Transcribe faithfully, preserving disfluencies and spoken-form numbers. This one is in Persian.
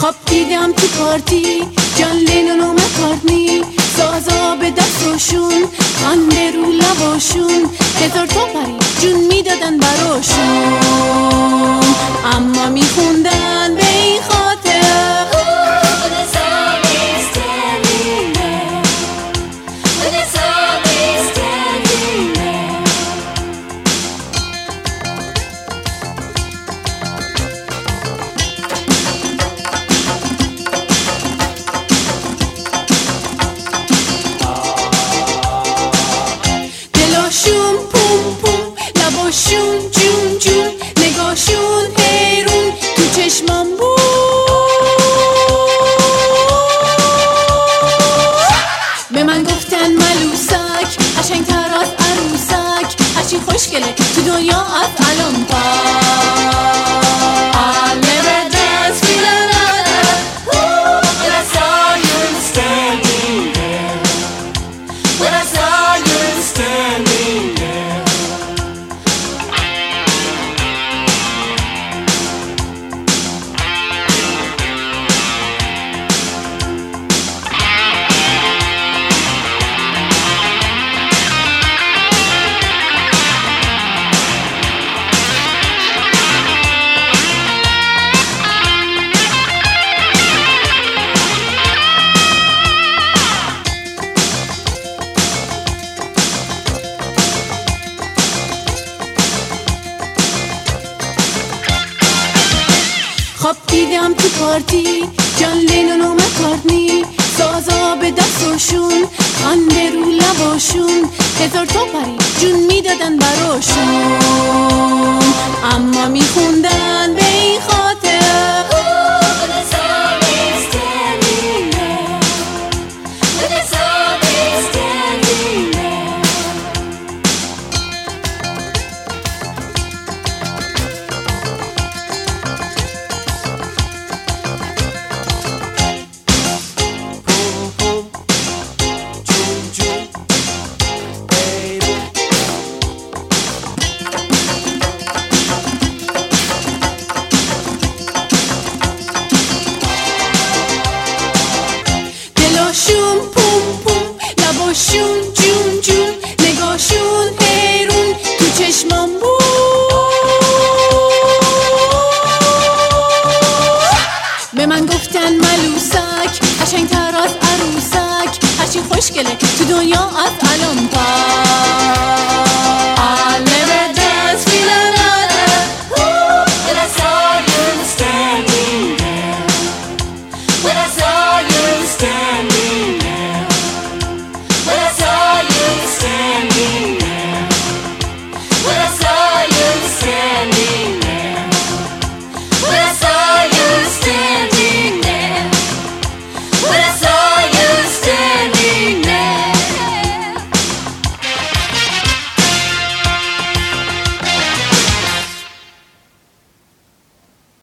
خواب دیدم تو پارتی جان لینون و مکارتنی، سازا به دستشون خنده رو لباشون، هزار تا پری جون میدادن براشون، اما میخوندن به این خاطر دلاشون پوم پوم، لباشون جون جون، نگاشون حیرون تو چشمام بود، به من گفتن ملوسک قشنگ‌تر از عروسک، هرچی خوشگله تو دنیا از الان پس I'll never dance with another. When I saw you standing there, when I saw you standing there. خواب دیدم تو پارتی جان لینون و مکارتنی، سازا به دستشون خنده رو لباشون، هزار تا پری جون میدادن براشون، اما میخوندن به این خاطر دلاشون پوم پوم، لباشون جون جون، نگاشون حیرون تو چشمام بود، به من گفتن ملوسک قشنگ‌تر از عروسک، هرچی خوشگله تو دنیا از الان پس